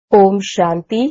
ஓம் சாந்தி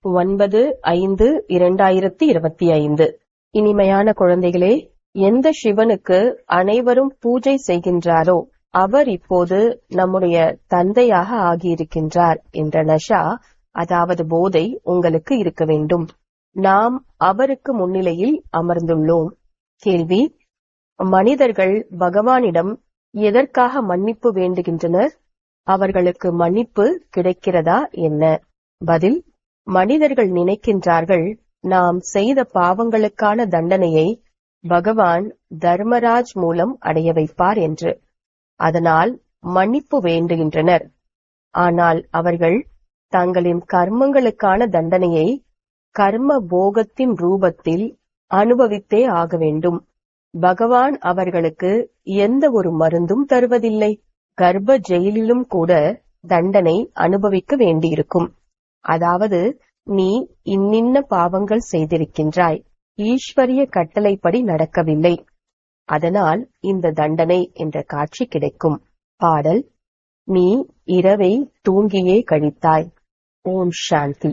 9/5/2025. இனிமையான குழந்தைகளே, எந்த சிவனுக்கு அனைவரும் பூஜை செய்கின்றாரோ அவர் இப்போது நம்முடைய தந்தையாக ஆகியிருக்கின்றார் என்ற நஷா, அதாவது போதை உங்களுக்கு இருக்க வேண்டும். நாம் அவருக்கு முன்னிலையில் அமர்ந்துள்ளோம். கேள்வி: மனிதர்கள் பகவானிடம் எதற்காக மன்னிப்பு வேண்டுகின்றனர்? அவர்களுக்கு மன்னிப்பு கிடைக்கிறதா என்ன? பதில்: மனிதர்கள் நினைக்கின்றார்கள் நாம் செய்த பாவங்களுக்கான தண்டனையை பகவான் தர்மராஜ் மூலம் அடைய வைப்பார் என்று. அதனால் மன்னிப்பு வேண்டுகின்றனர். ஆனால் அவர்கள் தங்களின் கர்மங்களுக்கான தண்டனையை கர்ம போகத்தின் ரூபத்தில் அனுபவித்தே ஆக வேண்டும். பகவான் அவர்களுக்கு எந்த ஒரு மருந்தும் தருவதில்லை. கர்ப்ப ஜெயிலிலும் கூட தண்டனை அனுபவிக்க வேண்டியிருக்கும். அதாவது, நீ இன்னின்ன பாவங்கள் செய்திருக்கின்றாய், ஈஸ்வரிய கட்டளைப்படி நடக்கவில்லை, அதனால் இந்த தண்டனை என்ற காட்சி கிடைக்கும். பாடல்: நீ இரவை தூங்கியே கழித்தாய். ஓம் சாந்தி.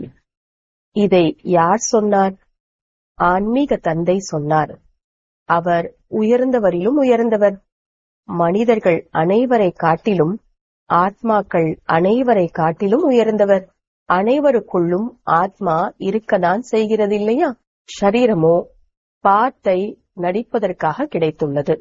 இதை யார் சொன்னார்? ஆன்மீக தந்தை சொன்னார். அவர் உயர்ந்தவரிலும் உயர்ந்தவர். மனிதர்கள் அனைவரை காட்டிலும், ஆத்மாக்கள் அனைவரை காட்டிலும் உயர்ந்தவர். அனைவருக்குள்ளும் ஆத்மா இருக்கதான் செய்கிறது இல்லையா? ஷரீரமோ பாட்டை நடிப்பதற்காக கிடைத்துள்ளது.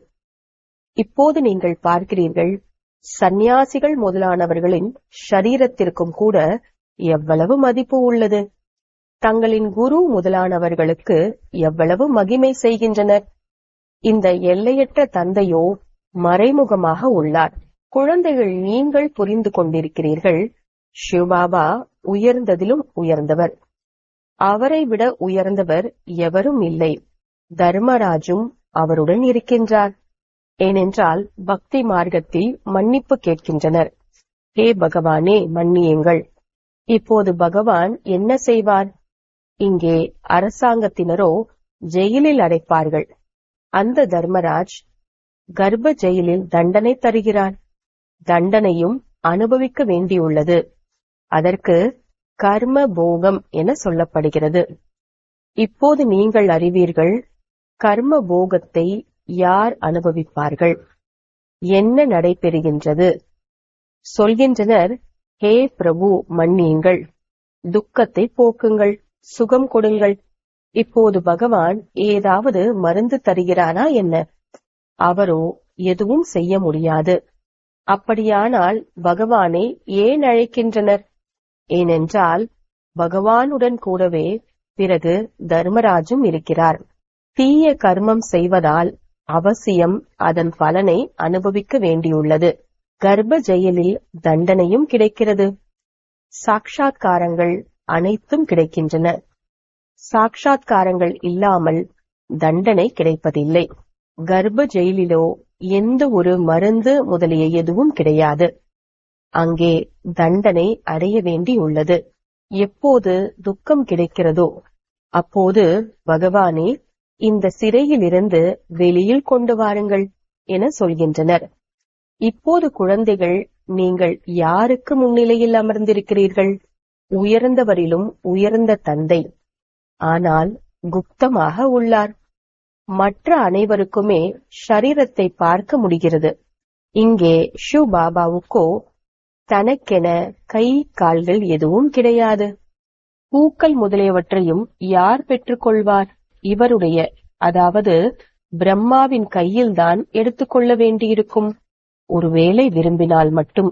இப்போது நீங்கள் பார்க்கிறீர்கள், சந்நியாசிகள் முதலானவர்களின் ஷரீரத்திற்கும் கூட எவ்வளவு மதிப்பு உள்ளது. தங்களின் குரு முதலானவர்களுக்கு எவ்வளவு மகிமை செய்கின்றனர். இந்த எல்லையற்ற தந்தையோ மறைமுகமாக உள்ளார். குழந்தைகள், நீங்கள் புரிந்து கொண்டிருக்கிறீர்கள், சிவபாபா உயர்ந்ததிலும் உயர்ந்தவர். அவரை விட உயர்ந்தவர் எவரும் இல்லை. தர்மராஜும் அவருடன் இருக்கின்றார். ஏனென்றால் பக்தி மார்க்கத்தில் மன்னிப்பு கேட்கின்றனர். ஹே பகவானே, மன்னியுங்கள். இப்போது பகவான் என்ன செய்வார்? இங்கே அரசாங்கத்தினரோ ஜெயிலில் அடைப்பார்கள். அந்த தர்மராஜ் கர்ப்ப ஜெயிலில் தண்டனை தருகிறார். தண்டனையும் அனுபவிக்க வேண்டியுள்ளது. அதற்கு கர்ம போகம் என சொல்லப்படுகிறது. இப்போது நீங்கள் அறிவீர்கள், கர்ம போகத்தை யார் அனுபவிப்பார்கள், என்ன நடைபெறுகின்றது. சொல்கின்றனர், ஹே பிரபு, மன்னியுங்கள், துக்கத்தை போக்குங்கள், சுகம் கொடுங்கள். இப்போது பகவான் ஏதாவது மருந்து தருகிறாரா என்ன? அவரோ எதுவும் செய்ய முடியாது. அப்படியானால் பகவானை ஏன் அழைக்கின்றனர்? ஏனென்றால் பகவானுடன் கூடவே பிறகு தர்மராஜும் இருக்கிறார். தீய கர்மம் செய்வதால் அவசியம் அதன் பலனை அனுபவிக்க வேண்டியுள்ளது. கர்ப்ப ஜெயிலில் தண்டனையும் கிடைக்கிறது. சாட்சாத்காரங்கள் அனைத்தும் கிடைக்கின்றன. சாட்சாத்காரங்கள் இல்லாமல் தண்டனை கிடைப்பதில்லை. கர்ப்ப ஜெயிலிலோ எந்த ஒரு மருந்து முதலிய எதுவும் கிடையாது. அங்கே தண்டனை அடைய வேண்டியுள்ளது. எப்போது துக்கம் கிடைக்கிறதோ அப்போது பகவானே, இந்த சிறையிலிருந்து வெளியில் கொண்டு வாருங்கள் என சொல்கின்றனர். இப்போது குழந்தைகள், நீங்கள் யாருக்கு முன்னிலையில் அமர்ந்திருக்கிறீர்கள்? உயர்ந்தவரிலும் உயர்ந்த தந்தை. ஆனால் குப்தமாக உள்ளார். மற்ற அனைவருக்குமே ஷரீரத்தை பார்க்க முடிகிறது. இங்கே ஷிவ் பாபாவுக்கோ தனக்கென கை கால்கள் எதுவும் கிடையாது. பூக்கள் முதலியவற்றையும் யார் பெற்றுக்கொள்வார்? இவருடைய, அதாவது பிரம்மாவின் கையில்தான் எடுத்துக்கொள்ள வேண்டியிருக்கும். ஒருவேளை விரும்பினால் மட்டும்.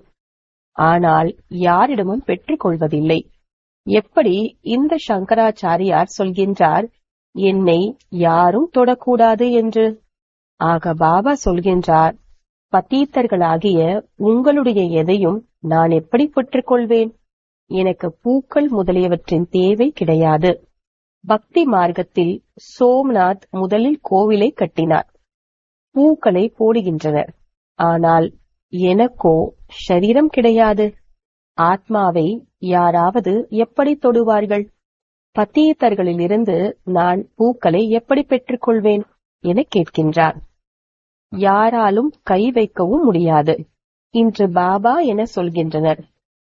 ஆனால் யாரிடமும் பெற்றுக்கொள்வதில்லை. எப்படி இந்த சங்கராச்சாரியார் சொல்கின்றார், என்னை யாரும் தொடக்கூடாது என்று. ஆக பாபா சொல்கின்றார், பதீத்தர்களாகிய உங்களுடைய எதையும் நான் எப்படி பெற்றுக்கொள்வேன்? எனக்கு பூக்கள் முதலியவற்றின் தேவை கிடையாது. பக்தி மார்க்கத்தில் சோம்நாத் முதலில் கோவிலை கட்டினார். பூக்களை போடுகின்றனர். ஆனால் எனக்கோ ஷரீரம் கிடையாது. ஆத்மாவை யாராவது எப்படி தொடுவார்கள்? பதீத்தர்களிலிருந்து நான் பூக்களை எப்படி பெற்றுக்கொள்வேன் என கேட்கின்றார். யாராலும் கை வைக்கவும் முடியாது. இன்று பாபா என சொல்கின்றனர்.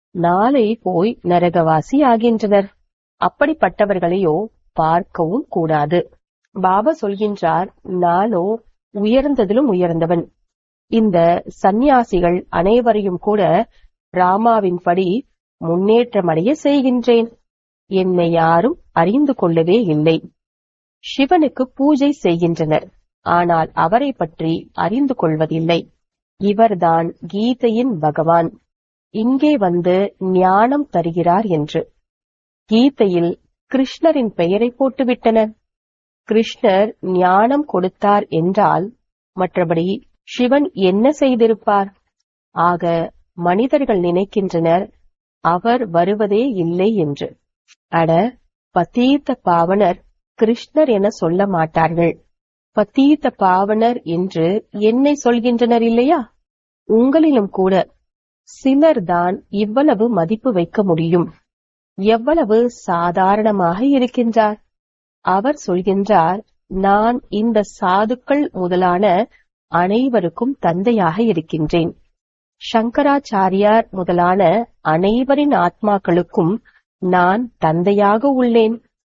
நாளை போய் நரகவாசி ஆகின்றனர். அப்படிப்பட்டவர்களையோ பார்க்கவும் கூடாது. பாபா சொல்கின்றார், நானோ உயர்ந்ததிலும் உயர்ந்தவன். இந்த சந்நியாசிகள் அனைவரையும் கூட ராமாவின்படி முன்னேற்றமடைய செய்கின்றேன். என்னை யாரும் அறிந்து கொள்ளவே இல்லை. சிவனுக்கு பூஜை செய்கின்றனர், ஆனால் அவரை பற்றி அறிந்து கொள்வதில்லை. இவர்தான் கீதையின் பகவான், இங்கே வந்து ஞானம் தருகிறார் என்று. கீதையில் கிருஷ்ணரின் பெயரை போட்டுவிட்டனர். கிருஷ்ணர் ஞானம் கொடுத்தார் என்றால் மற்றபடி சிவன் என்ன செய்திருப்பார்? ஆக மனிதர்கள் நினைக்கின்றனர் அவர் வருவதே இல்லை என்று. அட, பதீத்த பாவனர் கிருஷ்ணர் என சொல்ல மாட்டார்கள். பதீத்த பாவனர் என்று என்னை சொல்கின்றனர் இல்லையா? உங்களிலும் கூட சிலர்தான் இவ்வளவு மதிப்பு வைக்க முடியும். எவ்வளவு சாதாரணமாக இருக்கின்றார். அவர் சொல்கின்றார், நான் இந்த சாதுக்கள் முதலான அனைவருக்கும் தந்தையாக இருக்கின்றேன். சங்கராச்சாரியார் முதலான அனைவரின் ஆத்மாக்களுக்கும் நான் தந்தையாக உள்ளேன்.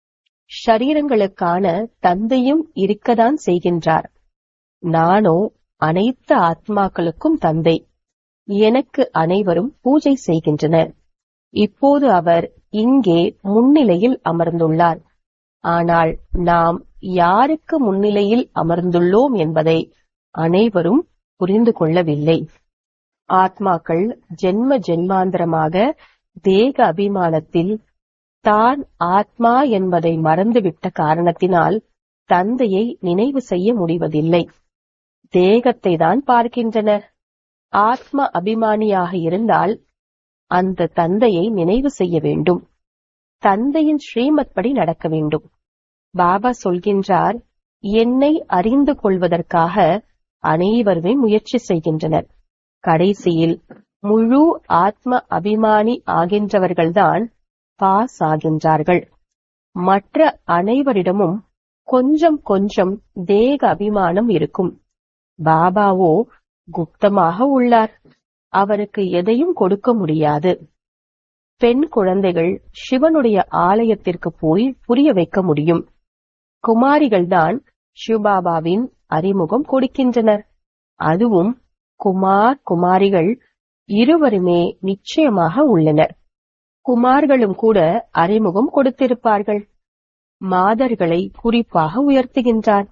ஷரீரங்களுக்கான தந்தையும் இருக்கத்தான் செய்கின்றார். நானோ அனைத்து ஆத்மாக்களுக்கும் தந்தை. எனக்கு அனைவரும் பூஜை செய்கின்றனர். இப்போது அவர் இங்கே முன்னிலையில் அமர்ந்துள்ளார். ஆனால் நாம் யாருக்கு முன்னிலையில் அமர்ந்துள்ளோம் என்பதை அனைவரும் புரிந்து கொள்ளவில்லை. ஆத்மாக்கள் ஜென்ம ஜென்மாந்தரமாக தேக அபிமானத்தில் தான் ஆத்மா என்பதை மறந்துவிட்ட காரணத்தினால் தந்தையை நினைவு செய்ய முடிவதில்லை. தேகத்தை தான் பார்க்கின்றனர். ஆத்ம அபிமானியாக இருந்தால் அந்த தந்தையை நினைவு செய்ய வேண்டும். தந்தையின் ஸ்ரீமத் படி நடக்க வேண்டும். பாபா சொல்கின்றார், என்னை அறிந்து கொள்வதற்காக அனைவருமே முயற்சி செய்கின்றனர். கடைசியில் முழு ஆத்ம அபிமானி ஆகின்றவர்கள்தான் பாஸ் ஆகின்றார்கள். மற்ற அனைவரிடமும் கொஞ்சம் கொஞ்சம் தேக அபிமானம் இருக்கும். பாபாவோ குப்தமாக உள்ளார். அவருக்கு எதையும் கொடுக்க முடியாது. பெண் குழந்தைகள் சிவனுடைய ஆலயத்திற்கு போய் புரிய வைக்க முடியும். குமாரிகள்தான் சிவபாபாவின் அறிமுகம் கொடுக்கின்றனர். அதுவும் குமார் குமாரிகள் இருவருமே நிச்சயமாக உள்ளனர். குமார்களும் கூட அறிமுகம் கொடுத்திருப்பார்கள். மாதர்களை குறிப்பாக உயர்த்துகின்றார்.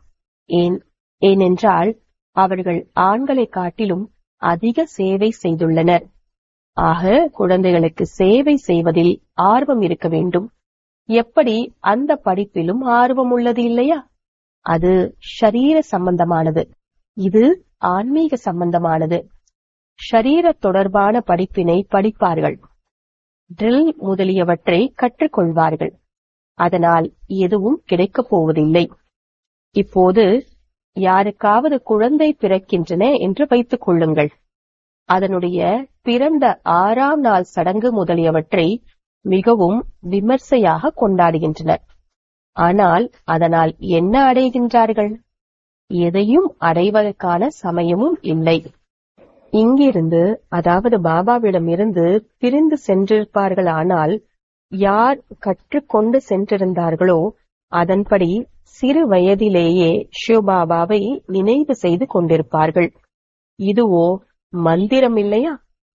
ஏனென்றால் அவர்கள் ஆண்களை காட்டிலும் அதிக சேவை செய்துள்ளனர். ஆக குழந்தைகளுக்கு சேவை செய்வதில் ஆர்வம் இருக்க வேண்டும். எப்படி அந்த படிப்பிலும் ஆர்வம் உள்ளது இல்லையா? அது ஷரீர சம்பந்தமானது, இது ஆன்மீக சம்பந்தமானது. ஷரீர தொடர்பான படிப்பினை படிப்பார்கள். ட்ரில் முதலியவற்றை கற்றுக்கொள்வார்கள். அதனால் எதுவும் கிடைக்கப் போவதில்லை. இப்போது யாருக்காவது குழந்தை பிறக்கின்றன என்று வைத்துக் கொள்ளுங்கள். அதனுடைய பிறந்த 6ஆம் நாள் சடங்கு முதலியவற்றை மிகவும் விமர்சையாக கொண்டாடுகின்றனர். ஆனால் அதனால் என்ன அடைகின்றார்கள்? எதையும் அடைவதற்கான சமயமும் இல்லை. இங்கிருந்து, அதாவது பாபாவிடமிருந்து பிரிந்து சென்றிருப்பார்கள். ஆனால் யார் கற்றுக்கொண்டு சென்றிருந்தார்களோ அதன்படி சிறு வயதிலேயே சிவபாபாவை நினைவு செய்து கொண்டிருப்பார்கள். இதுவோ மந்திரம் இல்லையா?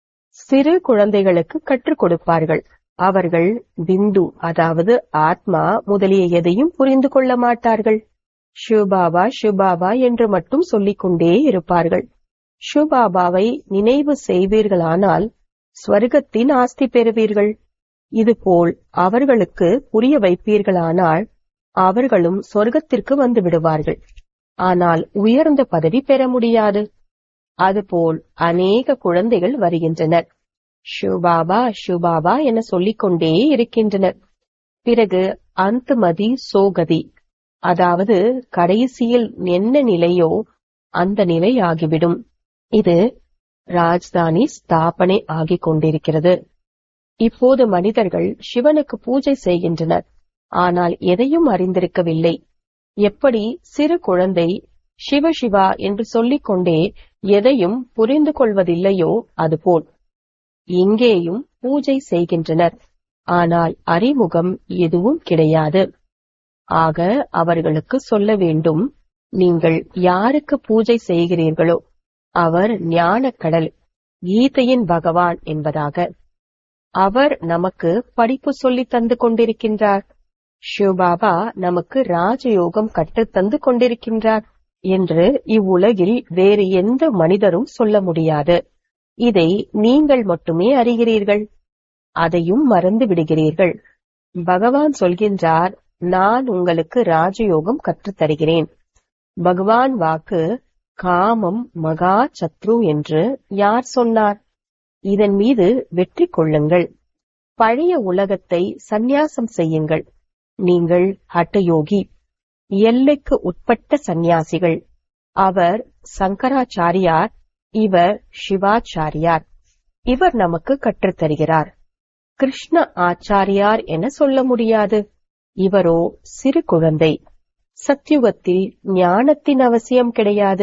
சிறு குழந்தைகளுக்கு கற்றுக் கொடுப்பார்கள். அவர்கள் பிந்து, அதாவது ஆத்மா முதலிய எதையும் புரிந்து கொள்ள மாட்டார்கள். சிவபாபா சிவபாபா என்று மட்டும் சொல்லிக் கொண்டே இருப்பார்கள். சிவபாபாவை நினைவு செய்வீர்களானால் ஸ்வர்க்கத்தின் ஆஸ்தி பெறுவீர்கள். இதுபோல் அவர்களுக்கு புரிய வைப்பீர்களானால் அவர்களும் சொர்க்கத்திற்கு வந்து விடுவார்கள். ஆனால் உயர்ந்த பதவி பெற முடியாது. அதுபோல் அநேக குழந்தைகள் வருகின்றனர். சிவபாபா சிவபாபா என சொல்லிக் கொண்டே இருக்கின்றனர். பிறகு அந்தமதி சோகதி, அதாவது கடைசியில் என்ன நிலையோ அந்த நிலை ஆகிவிடும். இது ராஜ்தானி ஸ்தாபனை ஆகிக் கொண்டிருக்கிறது. இப்போது மனிதர்கள் சிவனுக்கு பூஜை செய்கின்றனர். ஆனால் எதையும் அறிந்திருக்கவில்லை. எப்படி சிறு குழந்தை சிவ சிவா என்று சொல்லிக் கொண்டே எதையும் புரிந்து கொள்வதில்லையோ அதுபோல் இங்கேயும் பூஜை செய்கின்றனர், ஆனால் அறிமுகம் எதுவும் கிடையாது. ஆக அவர்களுக்கு சொல்ல வேண்டும், நீங்கள் யாருக்கு பூஜை செய்கிறீர்களோ அவர் ஞானக்கடல், கீதையின் பகவான் என்பதாக. அவர் நமக்கு படிப்பு சொல்லி தந்து கொண்டிருக்கின்றார். சிவபாபா நமக்கு ராஜயோகம் கற்றுத் தந்து கொண்டிருக்கின்றார் என்று இவ்வுலகில் வேறு எந்த மனிதரும் சொல்ல முடியாது. இதை நீங்கள் மட்டுமே அறிகிறீர்கள். அதையும் மறந்து விடுகிறீர்கள். பகவான் சொல்கின்றார், நான் உங்களுக்கு ராஜயோகம் கற்றுத் தருகிறேன். பகவான் வாக்கு காமம் மகா சத்ரு என்று யார் சொன்னார்? இதன் மீது வெற்றி கொள்ளுங்கள். பழைய உலகத்தை சந்நியாசம் செய்யுங்கள். நீங்கள் ஹட்டயோகி, எல்லைக்கு உட்பட்ட சந்நியாசிகள். அவர் சங்கராச்சாரியார், இவர் சிவாச்சாரியார். இவர் நமக்கு கற்றுத்தருகிறார். கிருஷ்ண ஆச்சாரியார் என சொல்ல முடியாது. இவரோ சிறு குழந்தை. சத்யுகத்தில் ஞானத்தின் அவசியம் கிடையாது.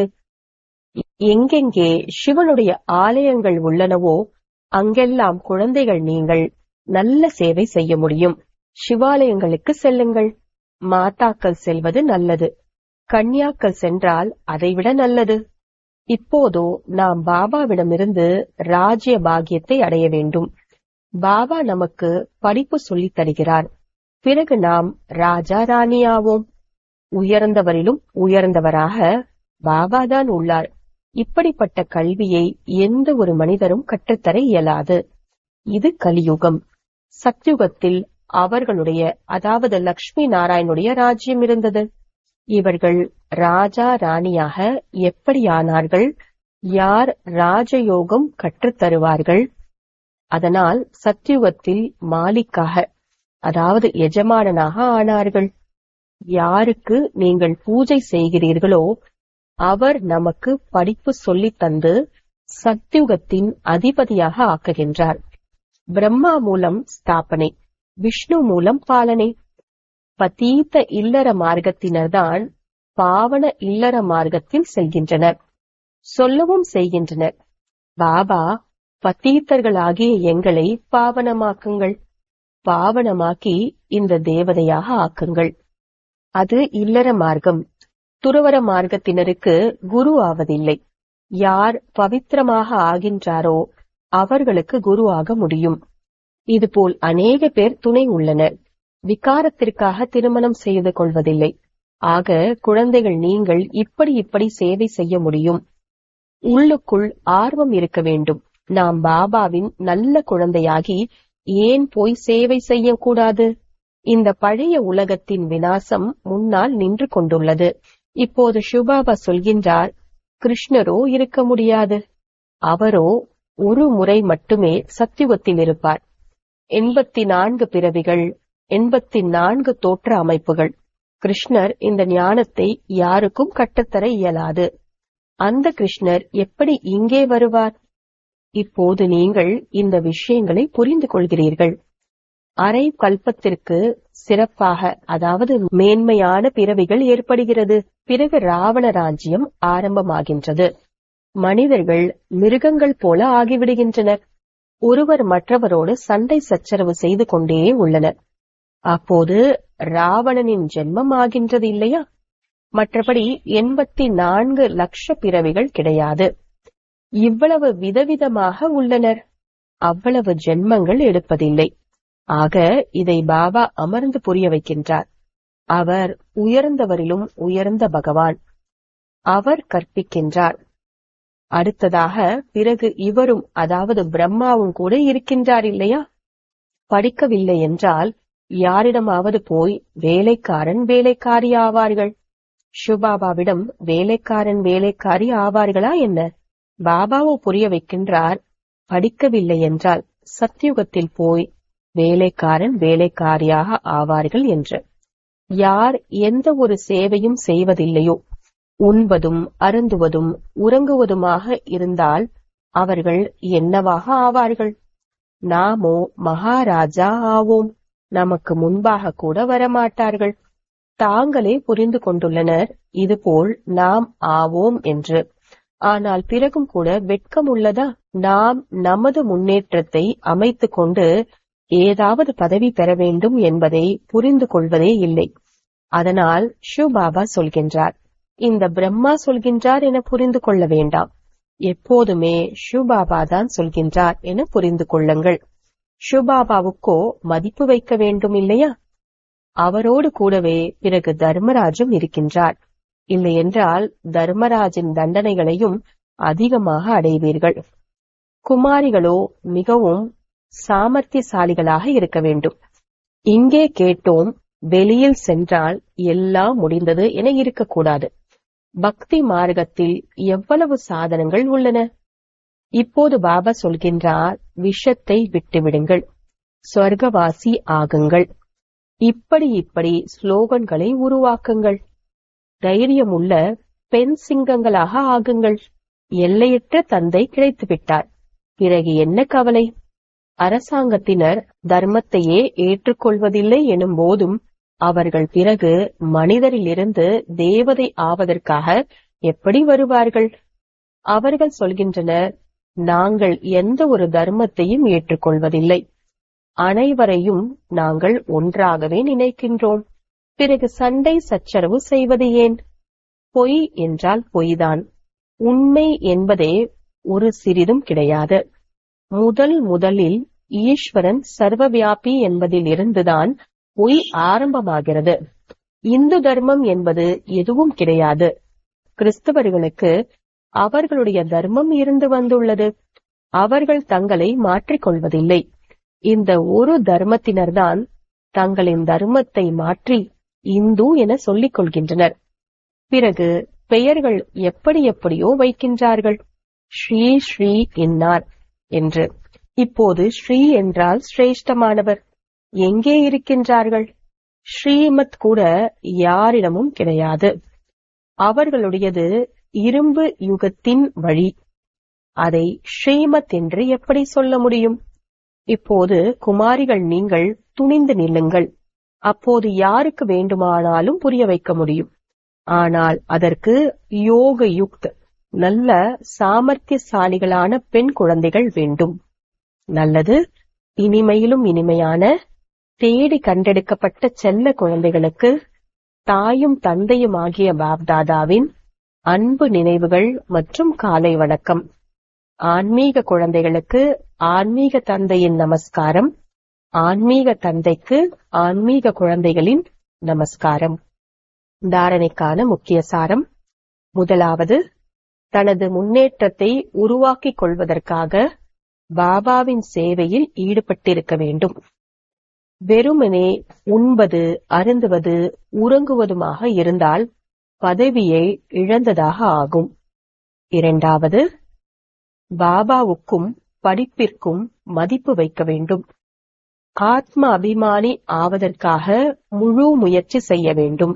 எங்கெங்கே சிவனுடைய ஆலயங்கள் உள்ளனவோ அங்கெல்லாம் குழந்தைகள் நீங்கள் நல்ல சேவை செய்ய முடியும். சிவாலயங்களுக்கு செல்லுங்கள். மாதாக்கள் செல்வது நல்லது. கன்யாக்கள் சென்றால் அதைவிட நல்லது. இப்போதோ நாம் பாபாவிடமிருந்து ராஜ்ய பாக்கியத்தை அடைய வேண்டும். பாபா நமக்கு படிப்பு சொல்லித் தருகிறார். பிறகு நாம் ராஜா ராணியாவோம். உயர்ந்தவரிலும் உயர்ந்தவராக பாபாதான் உள்ளார். இப்படிப்பட்ட கல்வியை எந்த ஒரு மனிதரும் கற்றுத்தர இயலாது. இது கலியுகம். சத்யுகத்தில் அவர்களுடைய, அதாவது லக்ஷ்மி நாராயணுடைய ராஜ்யம் இருந்தது. இவர்கள் ராஜா ராணியாக எப்படி ஆனார்கள்? யார் ராஜயோகம் கற்றுத்தருவார்கள்? அதனால் சத்யுகத்தில் மாலிக்காக, அதாவது எஜமானனாக ஆனார்கள். யாருக்கு நீங்கள் பூஜை செய்கிறீர்களோ அவர் நமக்கு படிப்பு சொல்லித் தந்து சத்யுகத்தின் அதிபதியாக ஆக்குகின்றார். பிரம்மா மூலம் ஸ்தாபனை, விஷ்ணு மூலம் பாலனை. பதீத்த இல்லற மார்க்கத்தினர்தான் பாவன இல்லற மார்க்கத்தில் செல்கின்றனர். சொல்லவும் செய்கின்றனர், பாபா, பதீத்தர்களாகிய எங்களை பாவனமாக்குங்கள், பாவனமாக்கி இந்த தேவதையாக ஆக்குங்கள். அது இல்லற மார்க்கம். துறவர மார்க்கத்தினருக்கு குரு ஆவதில்லை. யார் பவித்திரமாக ஆகின்றாரோ அவர்களுக்கு குரு ஆக முடியும். இதுபோல் அநேக பேர் துணை உள்ளனர். விகாரத்திற்காக திருமணம் செய்து கொள்வதில்லை. ஆக குழந்தைகள், நீங்கள் இப்படி சேவை செய்ய முடியும். உள்ளுக்குள் ஆர்வம் இருக்க வேண்டும். நாம் பாபாவின் நல்ல குழந்தையாகி ஏன் போய் சேவை செய்யக்கூடாது? இந்த பழைய உலகத்தின் விநாசம் முன்னால் நின்று கொண்டுள்ளது. இப்போது சிவபாபா சொல்கின்றார், கிருஷ்ணரோ இருக்க முடியாது. அவரோ ஒரு முறை மட்டுமே சத்யுகத்தில் இருப்பார். 84 பிறவிகள், 84 தோற்ற அமைப்புகள். கிருஷ்ணர் இந்த ஞானத்தை யாருக்கும் கற்றுத்தர இயலாது. அந்த கிருஷ்ணர் எப்படி இங்கே வருவார்? இப்போது நீங்கள் இந்த விஷயங்களை புரிந்து கொள்கிறீர்கள். அரை கல்பத்திற்கு சிறப்பாக, அதாவது மேன்மையான பிறவிகள் ஏற்படுகிறது. பிறகு ராவண ராஜ்யம் ஆரம்பமாகின்றது. மனிதர்கள் மிருகங்கள் போல ஆகிவிடுகின்றனர். ஒருவர் மற்றவரோடு சண்டை சச்சரவு செய்து கொண்டே உள்ளனர். அப்போது ராவணனின் ஜென்மம் ஆகின்றது இல்லையா? மற்றபடி 84 லட்ச பிறவிகள் கிடையாது. இவ்வளவு விதவிதமாக உள்ளனர். அவ்வளவு ஜென்மங்கள் எடுப்பதில்லை. ஆக இதை பாபா அமர்ந்து புரிய வைக்கின்றார். அவர் உயர்ந்தவரிலும் உயர்ந்த பகவான். அவர் கற்பிக்கின்றார். அடுத்ததாக பிறகு இவரும், அதாவது பிரம்மாவும் கூட இருக்கின்றார் இல்லையா? படிக்கவில்லை என்றால் யாரிடமாவது போய் வேலைக்காரன் வேலைக்காரி ஆவார்கள். சிவபாபாவிடம் வேலைக்காரன் வேலைக்காரி ஆவார்களா என்ன? பாபாவோ புரிய வைக்கின்றார், படிக்கவில்லை என்றால் சத்யுகத்தில் போய் வேலைக்காரன் வேலைக்காரியாக ஆவார்கள் என்று. யார் எந்த ஒரு சேவையும் செய்வதில்லையோ, உண்பதும் அருந்துவதும் உறங்குவதுமாக இருந்தால் அவர்கள் என்னவாக ஆவார்கள்? நாமோ மகாராஜா ஆவோம். நமக்கு முன்பாக கூட வரமாட்டார்கள். தாங்களே புரிந்து கொண்டுள்ளனர், இதுபோல் நாம் ஆவோம் என்று. ஆனால் பிறகும் கூட வெட்கம் உள்ளதா? நாம் நமது முன்னேற்றத்தை அமைத்துக் கொண்டு ஏதாவது பதவி பெற வேண்டும் என்பதை புரிந்து கொள்வதே இல்லை. அதனால் சிவபாபா சொல்கின்றார், இந்த பிரம்மா சொல்கின்றார் என புரிந்து கொள்ள வேண்டாம். எப்போதுமே சிவபாபா தான் சொல்கின்றார் என புரிந்து கொள்ளுங்கள். சிவபாபாவுக்கோ மதிப்பு வைக்க வேண்டும் இல்லையா? அவரோடு கூடவே பிறகு தர்மராஜும் இருக்கின்றார். இல்லையென்றால் தர்மராஜின் தண்டனைகளையும் அதிகமாக அடைவீர்கள். குமாரிகளோ மிகவும் சாமர்த்தியசாலிகளாக இருக்க வேண்டும். இங்கே கேட்டோம், வெளியில் சென்றால் எல்லாம் முடிந்தது என இருக்கக்கூடாது. பக்தி மார்க்கத்தில் எவ்வளவு சாதனங்கள் உள்ளன. இப்போது பாபா சொல்கின்றார், விஷத்தை விட்டுவிடுங்கள், சொர்க்கவாசி ஆகுங்கள். இப்படி ஸ்லோகன்களை உருவாக்குங்கள். தைரியமுள்ள பெண் சிங்கங்களாக ஆகுங்கள். எல்லையற்ற தந்தை கிடைத்துவிட்டார். பிறகு என்ன கவலை? அரசாங்கத்தினர் தர்மத்தையே ஏற்றுக்கொள்வதில்லை எனும் போதும் அவர்கள் பிறகு மனிதரிலிருந்து தேவதை ஆவதற்காக எப்படி வருவார்கள்? அவர்கள் சொல்கின்றனர், நாங்கள் எந்த ஒரு தர்மத்தையும் ஏற்றுக்கொள்வதில்லை. அனைவரையும் நாங்கள் ஒன்றாகவே நினைக்கின்றோம். பிறகு சண்டை சச்சரவு செய்வது ஏன்? பொய் என்றால் பொய்தான். உண்மை என்பதே ஒரு சிறிதும் கிடையாது. முதலில் ஈஸ்வரன் சர்வவியாபி என்பதில் இருந்துதான் பொய் ஆரம்பமாகிறது. இந்து தர்மம் என்பது எதுவும் கிடையாது. கிறிஸ்தவர்களுக்கு அவர்களுடைய தர்மம் இருந்து வந்துள்ளது. அவர்கள் தங்களை மாற்றிக்கொள்வதில்லை. இந்த ஒரு தர்மத்தினர்தான் தங்களின் தர்மத்தை மாற்றி இந்து என சொல்லிக் கொள்கின்றனர். பிறகு பெயர்கள் எப்படியோ வைக்கின்றார்கள். ஸ்ரீ ஸ்ரீ இன்னார் என்று. இப்போது ஸ்ரீ என்றால் சிரேஷ்டமானவர். எங்கே இருக்கின்றார்கள்? ஸ்ரீமத் கூட யாரிடமும் கிடையாது. அவர்களுடையது இரும்பு யுகத்தின் வழி. அதை ஸ்ரீமத் என்று எப்படி சொல்ல முடியும்? இப்போது குமாரிகள், நீங்கள் துணிந்து நில்லுங்கள். அப்போது யாருக்கு வேண்டுமானாலும் புரிய வைக்க முடியும். ஆனால் அதற்கு யோக யுக்த், நல்ல சாமர்த்தியசாலிகளான பெண் குழந்தைகள் வேண்டும். நல்லது, இனிமையிலும் இனிமையான தேடி கண்டெடுக்கப்பட்ட செல்ல குழந்தைகளுக்கு தாயும் தந்தையும் ஆகிய பாப்தாதாவின் அன்பு நினைவுகள் மற்றும் காலை வணக்கம். ஆன்மீக குழந்தைகளுக்கு ஆன்மீக தந்தையின் நமஸ்காரம். ஆன்மீக தந்தைக்கு ஆன்மீக குழந்தைகளின் நமஸ்காரம். தாரணைக்கான முக்கிய சாரம். முதலாவது, தனது முன்னேற்றத்தை உருவாக்கிக் கொள்வதற்காக பாபாவின் சேவையில் ஈடுபட்டிருக்க வேண்டும். வெறுமனே உண்பது, அருந்துவது, உறங்குவதுமாக இருந்தால் பதவியை இழந்ததாக ஆகும். இரண்டாவது, பாபாவுக்கும் படிப்பிற்கும் மதிப்பு வைக்க வேண்டும். ஆத்ம அபிமானி ஆவதற்காக முழு முயற்சி செய்ய வேண்டும்.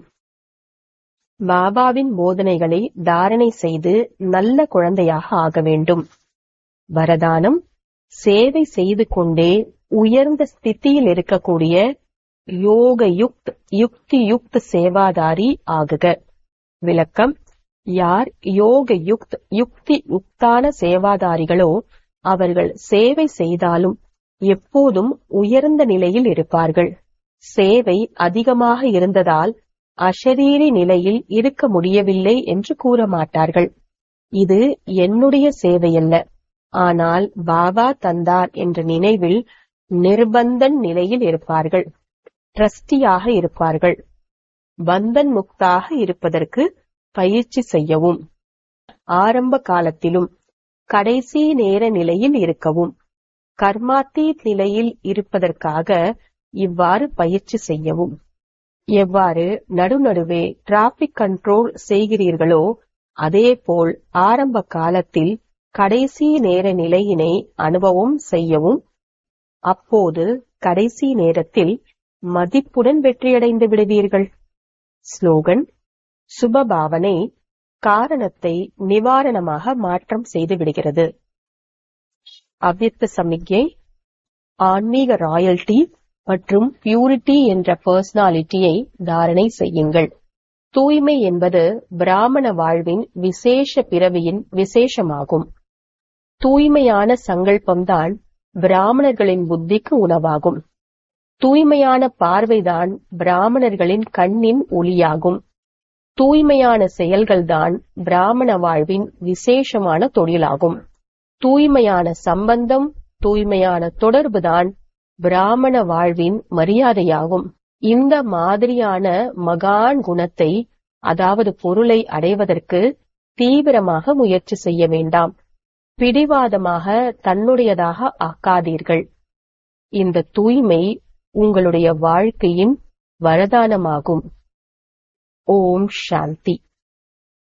பாபாவின் போதனைகளை தாரணை செய்து நல்ல குழந்தையாக ஆக வேண்டும். வரதானம், சேவை செய்து கொண்டே உயர்ந்த ஸ்திதியில் இருக்கக்கூடிய யோக யுக்த், யுக்தி யுக்த் சேவாதாரி ஆகுக. விளக்கம்: யார் யோக யுக்த், யுக்தி யுக்தான சேவாதாரிகளோ அவர்கள் சேவை செய்தாலும் எப்போதும் உயர்ந்த நிலையில் இருப்பார்கள். சேவை அதிகமாக இருந்ததால் அஷரீரி நிலையில் இருக்க முடியவில்லை என்று கூற மாட்டார்கள். இது என்னுடைய சேவையல்ல, ஆனால் பாபா தந்தார் என்ற நினைவில் நிர்பந்தன் நிலையில் இருப்பார்கள். ட்ரஸ்டியாக இருப்பார்கள். பந்தன் முக்தாக இருப்பதற்கு பயிற்சி செய்யவும். ஆரம்ப காலத்திலும் கடைசி நேர நிலையில் இருக்கவும், கர்மாத்தீத் நிலையில் இருப்பதற்காக இவ்வாறு பயிற்சி செய்யவும். எவ்வாறு நடுநடுவே டிராபிக் கண்ட்ரோல் செய்கிறீர்களோ அதேபோல் ஆரம்ப காலத்தில் கடைசி நேர நிலையினை அனுபவம் செய்யவும். அப்போது கடைசி நேரத்தில் மதிப்புடன் வெற்றியடைந்து விடுவீர்கள். ஸ்லோகன்: சுபபாவனை காரணத்தை நிவாரணமாக மாற்றம் செய்து விடுகிறது. அவ்யக்த சமிக்ஞை: ஆன்மீக ராயல்டி மற்றும் பியூரிட்டி என்ற பர்சனாலிட்டியை தாரணை செய்யுங்கள். தூய்மை என்பது பிராமண வாழ்வின் விசேஷ பிறவியின் விசேஷமாகும். தூய்மையான சங்கல்பம்தான் பிராமணர்களின் புத்திக்கு உணவாகும். தூய்மையான பார்வைதான் பிராமணர்களின் கண்ணின் ஒளியாகும். தூய்மையான செயல்கள்தான் பிராமண வாழ்வின் விசேஷமான தொழிலாகும். தூய்மையான சம்பந்தம், தூய்மையான தொடர்புதான் பிராமண வாழ்வின் மரியாதையாகும். இந்த மாதிரியான மகான் குணத்தை, அதாவது பொருளை அடைவதற்கு தீவிரமாக முயற்சி செய்ய வேண்டாம். பிடிவாதமாக தன்னுடையதாக ஆக்காதீர்கள். இந்த தூய்மை உங்களுடைய வாழ்க்கையின் வரதானமாகும். ஓம் சாந்தி.